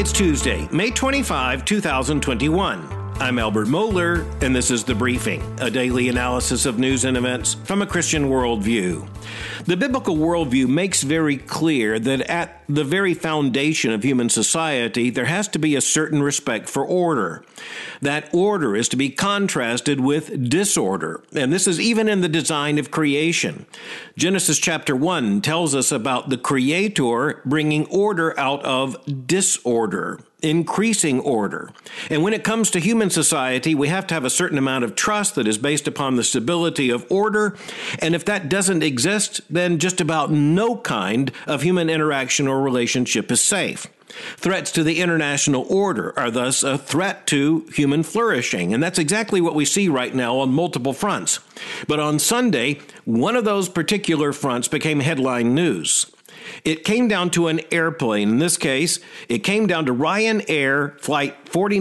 It's Tuesday, May 25, 2021. I'm Albert Mohler, and this is The Briefing, a daily analysis of news and events from a Christian worldview. The biblical worldview makes very clear that at the very foundation of human society, there has to be a certain respect for order. That order is to be contrasted with disorder, and this is even in the design of creation. Genesis chapter 1 tells us about the Creator bringing order out of disorder, increasing order. And when it comes to human society, we have to have a certain amount of trust that is based upon the stability of order. And if that doesn't exist, then just about no kind of human interaction or relationship is safe. Threats to the international order are thus a threat to human flourishing, and that's exactly what we see right now on multiple fronts. But on Sunday, one of those particular fronts became headline news. It came down to an airplane. In this case, it came down to Ryanair Flight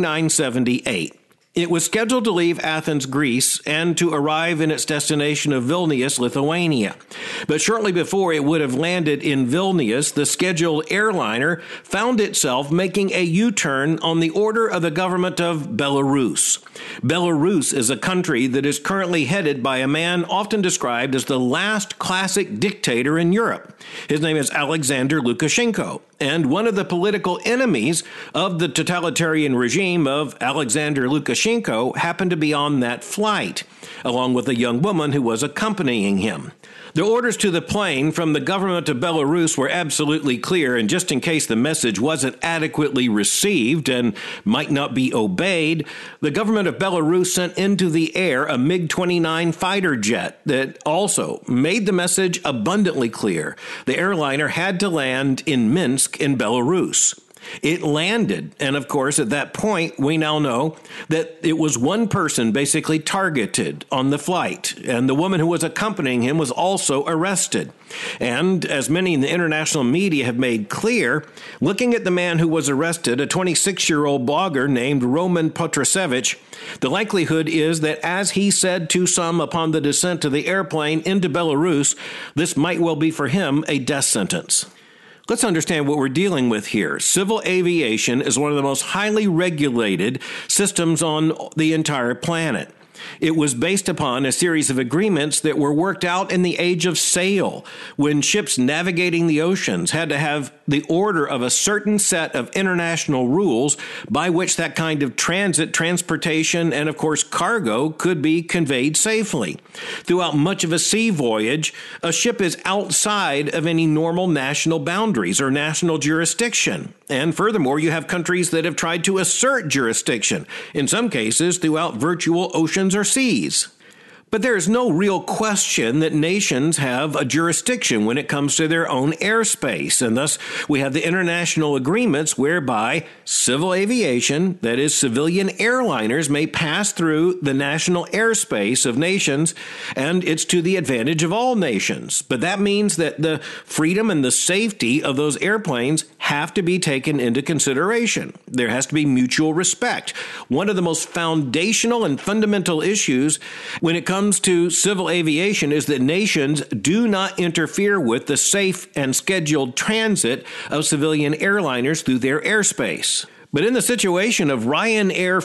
4978. It was scheduled to leave Athens, Greece, and to arrive in its destination of Vilnius, Lithuania. But shortly before it would have landed in Vilnius, the scheduled airliner found itself making a U-turn on the order of the government of Belarus. Belarus is a country that is currently headed by a man often described as the last classic dictator in Europe. His name is Alexander Lukashenko, and one of the political enemies of the totalitarian regime of Alexander Lukashenko happened to be on that flight, along with a young woman who was accompanying him. The orders to the plane from the government of Belarus were absolutely clear, and just in case the message wasn't adequately received and might not be obeyed, the government of Belarus sent into the air a MiG-29 fighter jet that also made the message abundantly clear. The airliner had to land in Minsk in Belarus. It landed, and of course, at that point, we now know that it was one person basically targeted on the flight, and the woman who was accompanying him was also arrested. And as many in the international media have made clear, looking at the man who was arrested, a 26-year-old blogger named Roman Protasevich, the likelihood is that as he said to some upon the descent of the airplane into Belarus, this might well be for him a death sentence. Let's understand what we're dealing with here. Civil aviation is one of the most highly regulated systems on the entire planet. It was based upon a series of agreements that were worked out in the age of sail, when ships navigating the oceans had to have the order of a certain set of international rules by which that kind of transportation, and of course cargo could be conveyed safely. Throughout much of a sea voyage, a ship is outside of any normal national boundaries or national jurisdiction. And furthermore, you have countries that have tried to assert jurisdiction, in some cases throughout virtual oceans or seas. But there is no real question that nations have a jurisdiction when it comes to their own airspace, and thus we have the international agreements whereby civil aviation, that is, civilian airliners, may pass through the national airspace of nations, and it's to the advantage of all nations. But that means that the freedom and the safety of those airplanes have to be taken into consideration. There has to be mutual respect. One of the most foundational and fundamental issues when it comes to civil aviation is that nations do not interfere with the safe and scheduled transit of civilian airliners through their airspace. But in the situation of Ryanair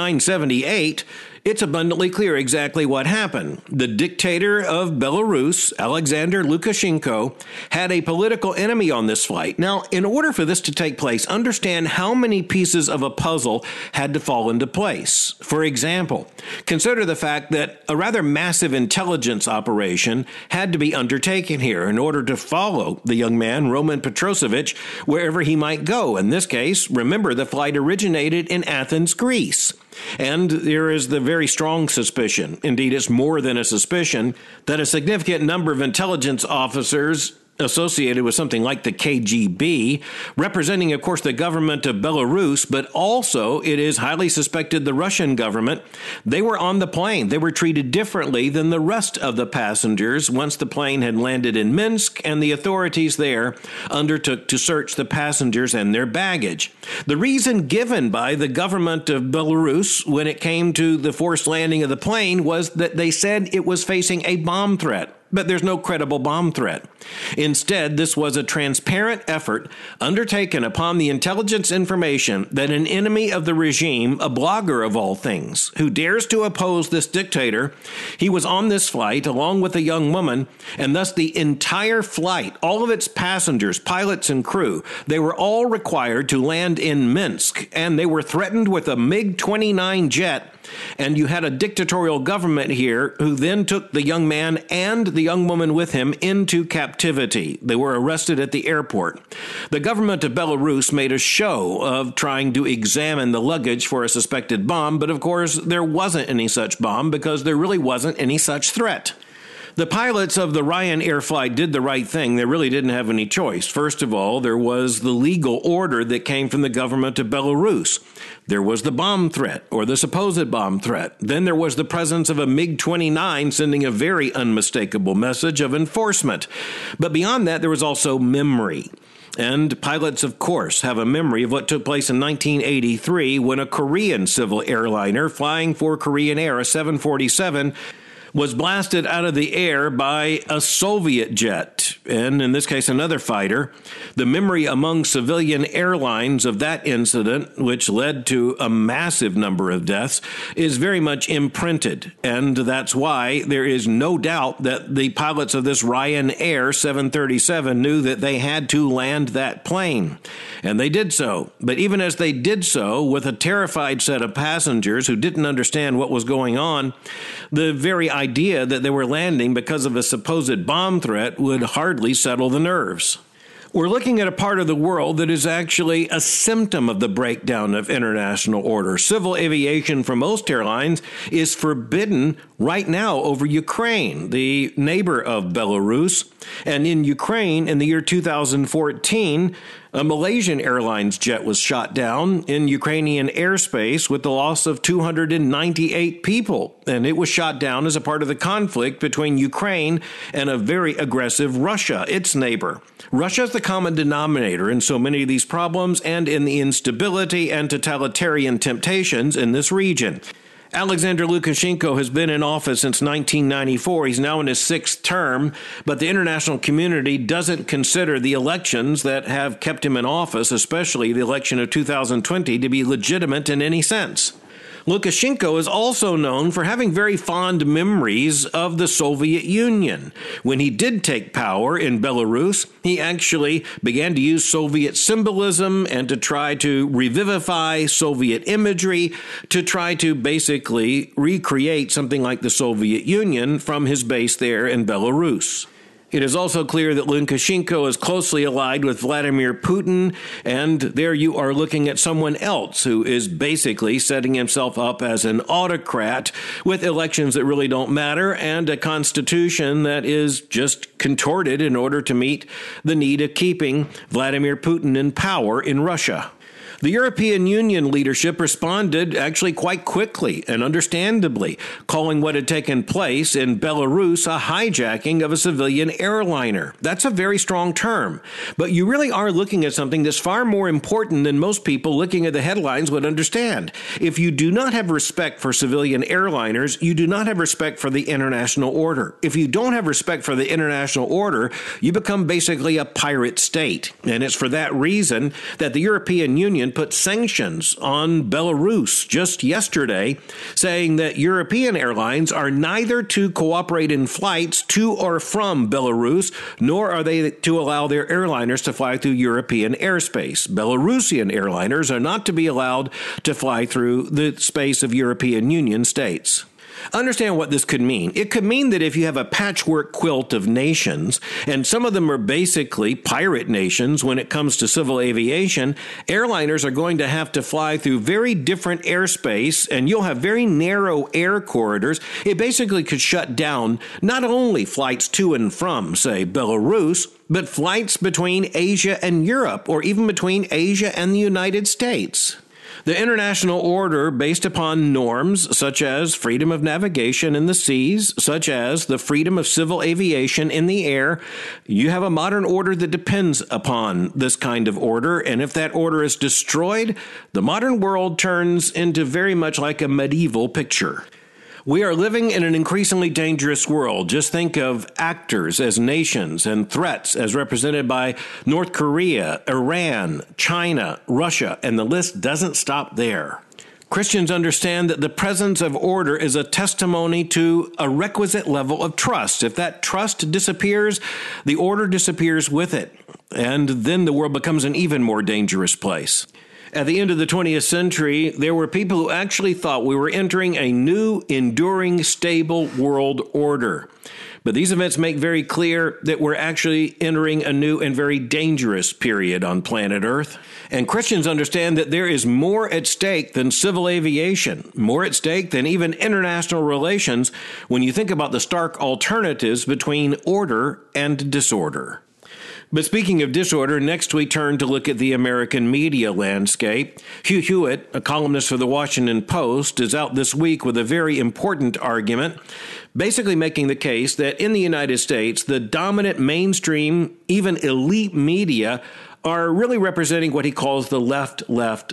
4978, it's abundantly clear exactly what happened. The dictator of Belarus, Alexander Lukashenko, had a political enemy on this flight. Now, in order for this to take place, understand how many pieces of a puzzle had to fall into place. For example, consider the fact that a rather massive intelligence operation had to be undertaken here in order to follow the young man, Roman Protasevich, wherever he might go. In this case, remember, the flight originated in Athens, Greece. And there is the very strong suspicion, indeed it's more than a suspicion, that a significant number of intelligence officers associated with something like the KGB, representing, of course, the government of Belarus, but also it is highly suspected the Russian government. They were on the plane. They were treated differently than the rest of the passengers once the plane had landed in Minsk, and the authorities there undertook to search the passengers and their baggage. The reason given by the government of Belarus when it came to the forced landing of the plane was that they said it was facing a bomb threat. but there's no credible bomb threat. Instead, this was a transparent effort undertaken upon the intelligence information that an enemy of the regime, a blogger of all things, who dares to oppose this dictator, he was on this flight along with a young woman, and thus the entire flight, all of its passengers, pilots, and crew, they were all required to land in Minsk, and they were threatened with a MiG-29 jet. And you had a dictatorial government here who then took the young man and the young woman with him into captivity. They were arrested at the airport. The government of Belarus made a show of trying to examine the luggage for a suspected bomb, but of course there wasn't any such bomb because there really wasn't any such threat. The pilots of the Ryanair flight did the right thing. They really didn't have any choice. First of all, there was the legal order that came from the government of Belarus. There was the bomb threat, or the supposed bomb threat. Then there was the presence of a MiG-29 sending a very unmistakable message of enforcement. But beyond that, there was also memory. And pilots, of course, have a memory of what took place in 1983 when a Korean civil airliner flying for Korean Air, a 747, was blasted out of the air by a Soviet jet, and in this case another fighter. The memory among civilian airlines of that incident, which led to a massive number of deaths, is very much imprinted, and that's why there is no doubt that the pilots of this Ryanair 737 knew that they had to land that plane, and they did so. But even as they did so, with a terrified set of passengers who didn't understand what was going on, the very idea that they were landing because of a supposed bomb threat would hardly settle the nerves. We're looking at a part of the world that is actually a symptom of the breakdown of international order. Civil aviation for most airlines is forbidden right now over Ukraine, the neighbor of Belarus. And in Ukraine, in the year 2014, a Malaysian Airlines jet was shot down in Ukrainian airspace with the loss of 298 people. And it was shot down as a part of the conflict between Ukraine and a very aggressive Russia, its neighbor. Russia is the common denominator in so many of these problems and in the instability and totalitarian temptations in this region. Alexander Lukashenko has been in office since 1994. He's now in his sixth term, but the international community doesn't consider the elections that have kept him in office, especially the election of 2020, to be legitimate in any sense. Lukashenko is also known for having very fond memories of the Soviet Union. When he did take power in Belarus, he actually began to use Soviet symbolism and to try to revivify Soviet imagery, to try to basically recreate something like the Soviet Union from his base there in Belarus. It is also clear that Lukashenko is closely allied with Vladimir Putin, and there you are looking at someone else who is basically setting himself up as an autocrat with elections that really don't matter and a constitution that is just contorted in order to meet the need of keeping Vladimir Putin in power in Russia. The European Union leadership responded actually quite quickly and understandably, calling what had taken place in Belarus a hijacking of a civilian airliner. That's a very strong term, but you really are looking at something that's far more important than most people looking at the headlines would understand. If you do not have respect for civilian airliners, you do not have respect for the international order. If you don't have respect for the international order, you become basically a pirate state. And it's for that reason that the European Union put sanctions on Belarus just yesterday, saying that European airlines are neither to cooperate in flights to or from Belarus, nor are they to allow their airliners to fly through European airspace. Belarusian airliners are not to be allowed to fly through the space of European Union states. Understand what this could mean. It could mean that if you have a patchwork quilt of nations, and some of them are basically pirate nations when it comes to civil aviation, airliners are going to have to fly through very different airspace, and you'll have very narrow air corridors. It basically could shut down not only flights to and from, say, Belarus, but flights between Asia and Europe, or even between Asia and the United States. The international order, based upon norms such as freedom of navigation in the seas, such as the freedom of civil aviation in the air, you have a modern order that depends upon this kind of order, and if that order is destroyed, the modern world turns into very much like a medieval picture. We are living in an increasingly dangerous world. Just think of actors as nations and threats as represented by North Korea, Iran, China, Russia, and the list doesn't stop there. Christians understand that the presence of order is a testimony to a requisite level of trust. If that trust disappears, the order disappears with it, and then the world becomes an even more dangerous place. At the end of the 20th century, there were people who actually thought we were entering a new, enduring, stable world order. But these events make very clear that we're actually entering a new and very dangerous period on planet Earth. And Christians understand that there is more at stake than civil aviation, more at stake than even international relations when you think about the stark alternatives between order and disorder. But speaking of disorder, next we turn to look at the American media landscape. Hugh Hewitt, a columnist for the Washington Post, is out this week with a very important argument, basically making the case that in the United States, the dominant mainstream, even elite media, are really representing what he calls the left,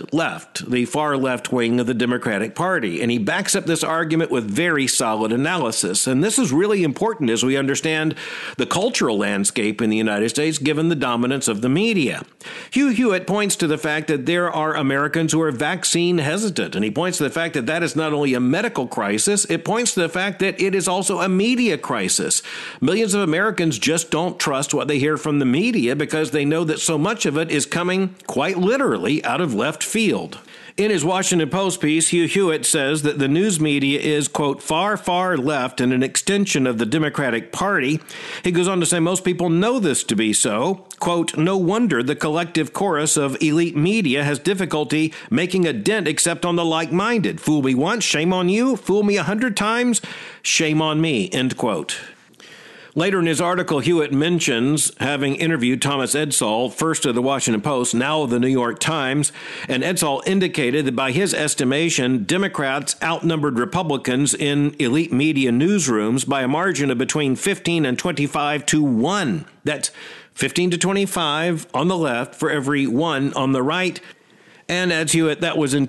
the far left wing of the Democratic Party. And he backs up this argument with very solid analysis. And this is really important as we understand the cultural landscape in the United States, given the dominance of the media. Hugh Hewitt points to the fact that there are Americans who are vaccine hesitant. And he points to the fact that that is not only a medical crisis, it points to the fact that it is also a media crisis. Millions of Americans just don't trust what they hear from the media because they know that so much of it is coming quite literally out of left field. In his Washington Post piece, Hugh Hewitt says that the news media is, quote, far left and an extension of the Democratic Party. He goes on to say most people know this to be so. Quote, no wonder the collective chorus of elite media has difficulty making a dent except on the like-minded. Fool me once, shame on you. Fool me 100 times, shame on me, end quote. Later in his article, Hewitt mentions having interviewed Thomas Edsall, first of the Washington Post, now of the New York Times, and Edsall indicated that by his estimation, Democrats outnumbered Republicans in elite media newsrooms by a margin of between 15 and 25 to 1. That's 15 to 25 on the left for every 1 on the right. And adds Hewitt, that was in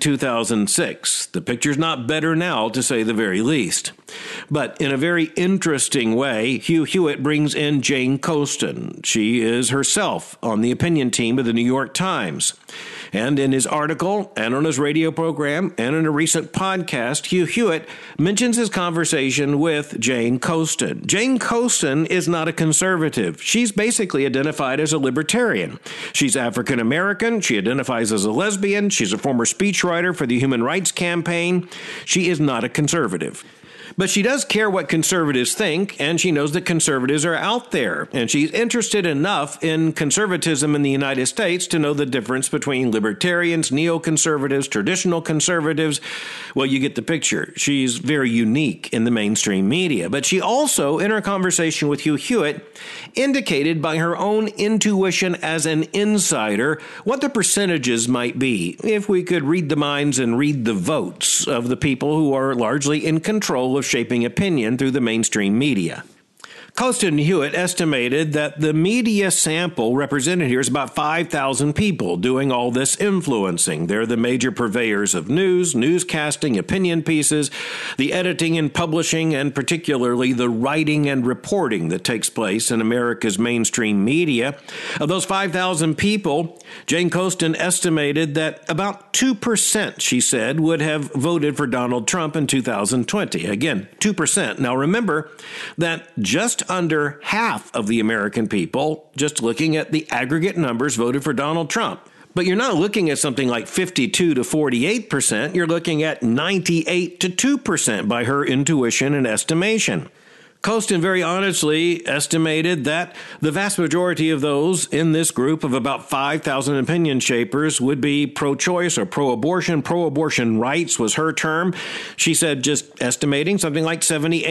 2006. The picture's not better now, to say the very least. But in a very interesting way, Hugh Hewitt brings in Jane Coaston. She is herself on the opinion team of the New York Times. And in his article, and on his radio program, and in a recent podcast, Hugh Hewitt mentions his conversation with Jane Coaston. Jane Coaston is not a conservative. She's basically identified as a libertarian. She's African American. She identifies as a lesbian. She's a former speechwriter for the Human Rights Campaign. She is not a conservative. But she does care what conservatives think, and she knows that conservatives are out there. And she's interested enough in conservatism in the United States to know the difference between libertarians, neoconservatives, traditional conservatives. Well, you get the picture. She's very unique in the mainstream media. But she also, in her conversation with Hugh Hewitt, indicated by her own intuition as an insider what the percentages might be if we could read the minds and read the votes of the people who are largely in control of shaping opinion through the mainstream media. Coaston and Hewitt estimated that the media sample represented here is about 5,000 people doing all this influencing. They're the major purveyors of news, newscasting, opinion pieces, the editing and publishing, and particularly the writing and reporting that takes place in America's mainstream media. Of those 5,000 people, Jane Coaston estimated that about 2%, she said, would have voted for Donald Trump in 2020. Again, 2%. Now remember that just under half of the American people, just looking at the aggregate numbers, voted for Donald Trump. But you're not looking at something like 52 to 48%. You're looking at 98 to 2% by her intuition and estimation. Coaston very honestly estimated that the vast majority of those in this group of about 5,000 opinion shapers would be pro-choice or pro-abortion. Pro-abortion rights was her term. She said just estimating something like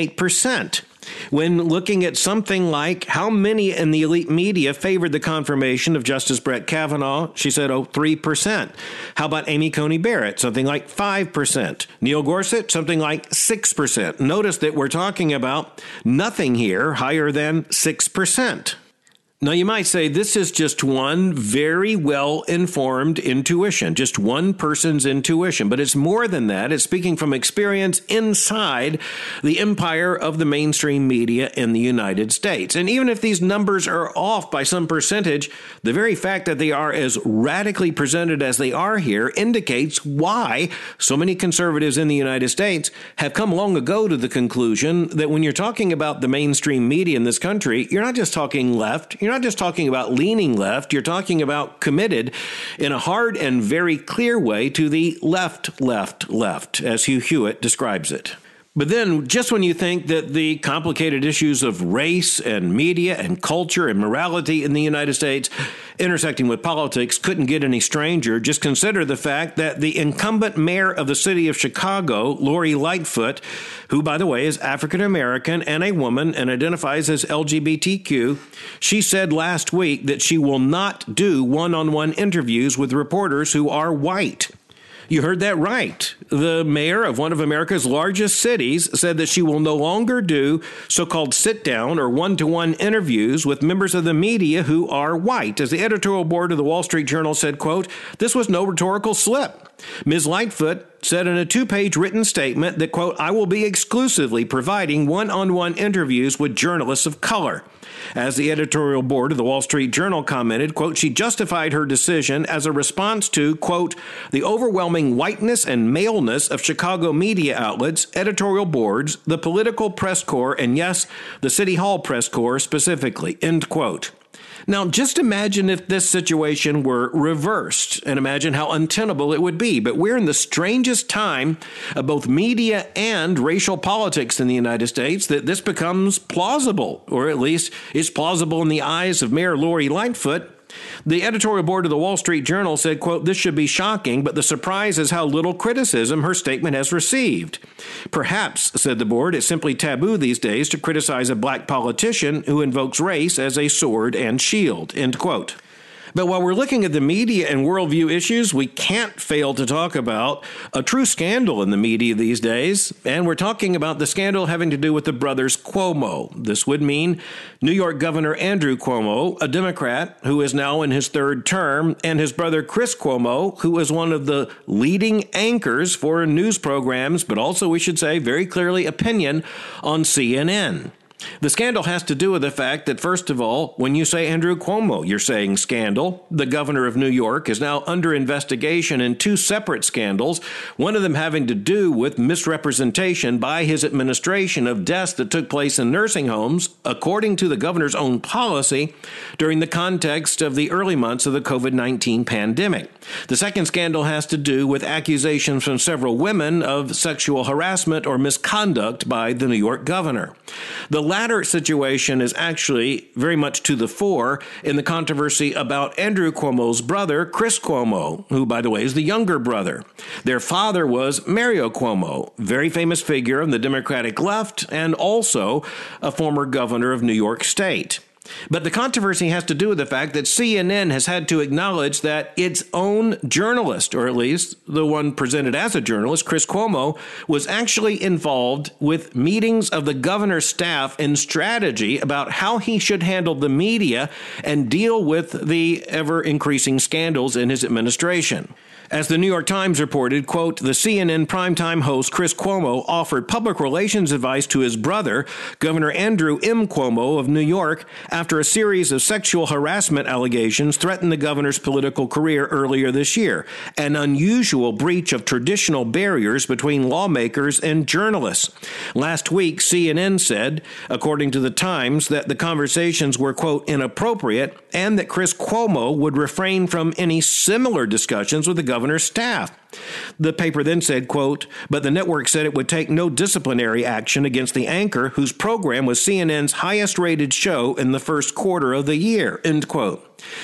78%. When looking at something like how many in the elite media favored the confirmation of Justice Brett Kavanaugh, she said, 3%. How about Amy Coney Barrett? Something like 5%. Neil Gorsuch? Something like 6%. Notice that we're talking about nothing here higher than 6%. Now, you might say this is just one very well-informed intuition, just one person's intuition, but it's more than that. It's speaking from experience inside the empire of the mainstream media in the United States. And even if these numbers are off by some percentage, the very fact that they are as radically presented as they are here indicates why so many conservatives in the United States have come long ago to the conclusion that when you're talking about the mainstream media in this country, you're not just talking left, you're not just talking about leaning left, you're talking about committed in a hard and very clear way to the left, as Hugh Hewitt describes it. But then, just when you think that the complicated issues of race and media and culture and morality in the United States intersecting with politics couldn't get any stranger, just consider the fact that the incumbent mayor of the city of Chicago, Lori Lightfoot, who, by the way, is African American and a woman and identifies as LGBTQ, she said last week that she will not do one-on-one interviews with reporters who are white. You heard that right. The mayor of one of America's largest cities said that she will no longer do so-called sit-down or one-to-one interviews with members of the media who are white. As the editorial board of the Wall Street Journal said, quote, "This was no rhetorical slip." Ms. Lightfoot said in a 2-page written statement that, quote, "I will be exclusively providing one-on-one interviews with journalists of color." As the editorial board of the Wall Street Journal commented, quote, she justified her decision as a response to, quote, "the overwhelming whiteness and maleness of Chicago media outlets, editorial boards, the political press corps, and yes, the City Hall press corps specifically," end quote. Now, just imagine if this situation were reversed, and imagine how untenable it would be. But we're in the strangest time of both media and racial politics in the United States that this becomes plausible, or at least is plausible in the eyes of Mayor Lori Lightfoot. The editorial board of the Wall Street Journal said, quote, "This should be shocking, but the surprise is how little criticism her statement has received. Perhaps," said the board, "it's simply taboo these days to criticize a black politician who invokes race as a sword and shield," end quote. But while we're looking at the media and worldview issues, we can't fail to talk about a true scandal in the media these days. And we're talking about the scandal having to do with the brothers Cuomo. This would mean New York Governor Andrew Cuomo, a Democrat who is now in his 3rd term, and his brother Chris Cuomo, who is one of the leading anchors for news programs, but also, we should say, very clearly opinion on CNN. The scandal has to do with the fact that, first of all, when you say Andrew Cuomo, you're saying scandal. The governor of New York is now under investigation in 2 separate scandals, one of them having to do with misrepresentation by his administration of deaths that took place in nursing homes, according to the governor's own policy, during the context of the early months of the COVID-19 pandemic. The second scandal has to do with accusations from several women of sexual harassment or misconduct by the New York governor. The latter situation is actually very much to the fore in the controversy about Andrew Cuomo's brother, Chris Cuomo, who, by the way, is the younger brother. Their father was Mario Cuomo, very famous figure on the Democratic left and also a former governor of New York State. But the controversy has to do with the fact that CNN has had to acknowledge that its own journalist, or at least the one presented as a journalist, Chris Cuomo, was actually involved with meetings of the governor's staff and strategy about how he should handle the media and deal with the ever-increasing scandals in his administration. As the New York Times reported, quote, "The CNN primetime host Chris Cuomo offered public relations advice to his brother, Governor Andrew M. Cuomo of New York, after a series of sexual harassment allegations threatened the governor's political career earlier this year, an unusual breach of traditional barriers between lawmakers and journalists." Last week, CNN said, according to the Times, that the conversations were, quote, "inappropriate," and that Chris Cuomo would refrain from any similar discussions with the governor's staff. The paper then said, quote, "But the network said it would take no disciplinary action against the anchor whose program was CNN's highest rated show in the first quarter of the year," end quote.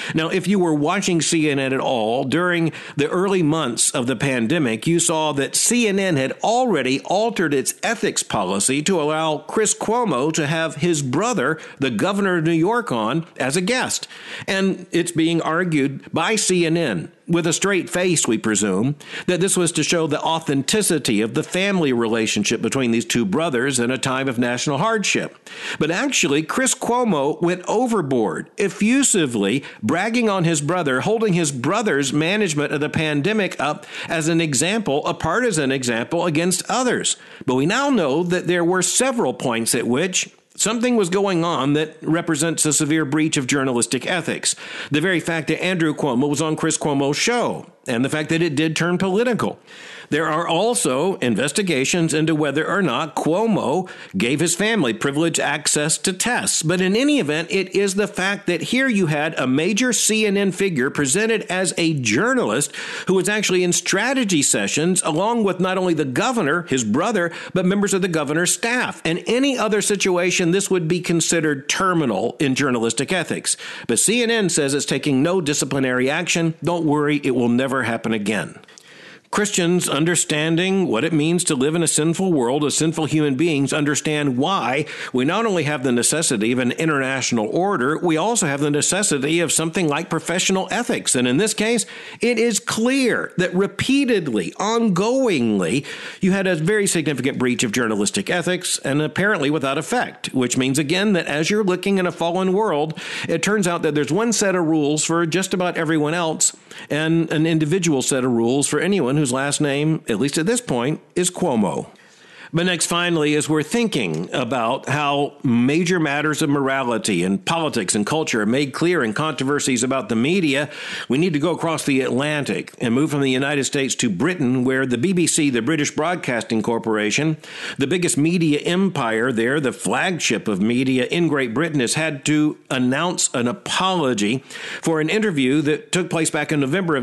Now, if you were watching CNN at all during the early months of the pandemic, you saw that CNN had already altered its ethics policy to allow Chris Cuomo to have his brother, the governor of New York, on as a guest. And it's being argued by CNN, with a straight face, we presume, that this was to show the authenticity of the family relationship between these two brothers in a time of national hardship. But actually, Chris Cuomo went overboard, effusively bragging on his brother, holding his brother's management of the pandemic up as an example, a partisan example against others. But we now know that there were several points at which something was going on that represents a severe breach of journalistic ethics. The very fact that Andrew Cuomo was on Chris Cuomo's show, and the fact that it did turn political. There are also investigations into whether or not Cuomo gave his family privileged access to tests. But in any event, it is the fact that here you had a major CNN figure presented as a journalist who was actually in strategy sessions along with not only the governor, his brother, but members of the governor's staff. In any other situation, this would be considered terminal in journalistic ethics. But CNN says it's taking no disciplinary action. Don't worry, it will never happen again. Christians understanding what it means to live in a sinful world as sinful human beings understand why we not only have the necessity of an international order, we also have the necessity of something like professional ethics. And in this case, it is clear that repeatedly, ongoingly, you had a very significant breach of journalistic ethics and apparently without effect, which means again that as you're looking in a fallen world, it turns out that there's one set of rules for just about everyone else and an individual set of rules for anyone whose last name, at least at this point, is Cuomo. But next, finally, as we're thinking about how major matters of morality and politics and culture are made clear in controversies about the media, we need to go across the Atlantic and move from the United States to Britain, where the BBC, the British Broadcasting Corporation, the biggest media empire there, the flagship of media in Great Britain, has had to announce an apology for an interview that took place back in November of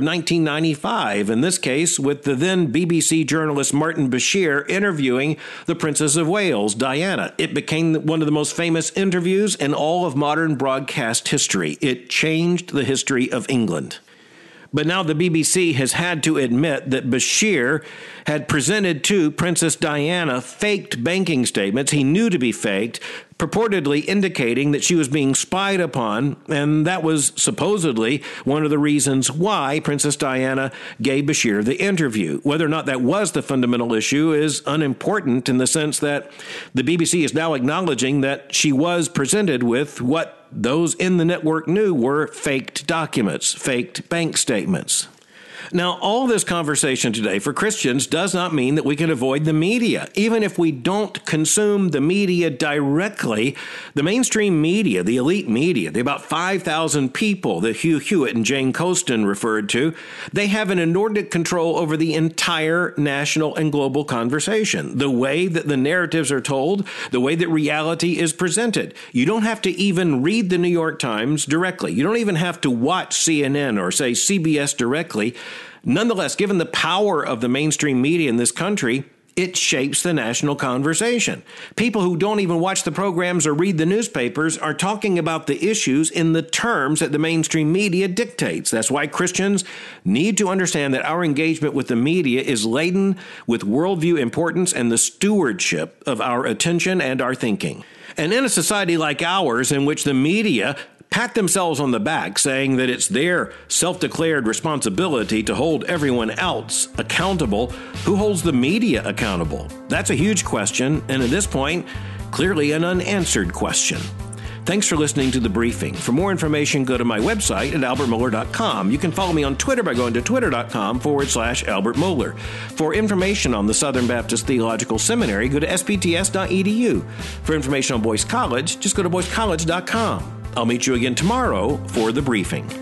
1995, in this case with the then BBC journalist Martin Bashir interviewing the Princess of Wales, Diana. It became one of the most famous interviews in all of modern broadcast history. It changed the history of England. But now the BBC has had to admit that Bashir had presented to Princess Diana faked banking statements he knew to be faked, purportedly indicating that she was being spied upon, and that was supposedly one of the reasons why Princess Diana gave Bashir the interview. Whether or not that was the fundamental issue is unimportant in the sense that the BBC is now acknowledging that she was presented with what those in the network knew were faked documents, faked bank statements. Now, all this conversation today for Christians does not mean that we can avoid the media. Even if we don't consume the media directly, the mainstream media, the elite media, the about 5,000 people that Hugh Hewitt and Jane Coaston referred to, they have an inordinate control over the entire national and global conversation, the way that the narratives are told, the way that reality is presented. You don't have to even read the New York Times directly. You don't even have to watch CNN or, say, CBS directly. Nonetheless, given the power of the mainstream media in this country, it shapes the national conversation. People who don't even watch the programs or read the newspapers are talking about the issues in the terms that the mainstream media dictates. That's why Christians need to understand that our engagement with the media is laden with worldview importance and the stewardship of our attention and our thinking. And in a society like ours, in which the media pat themselves on the back, saying that it's their self-declared responsibility to hold everyone else accountable, who holds the media accountable? That's a huge question, and at this point, clearly an unanswered question. Thanks for listening to The Briefing. For more information, go to my website at albertmohler.com. You can follow me on Twitter by going to twitter.com/Albert Mohler. For information on the Southern Baptist Theological Seminary, go to spts.edu. For information on Boyce College, just go to boycecollege.com. I'll meet you again tomorrow for The Briefing.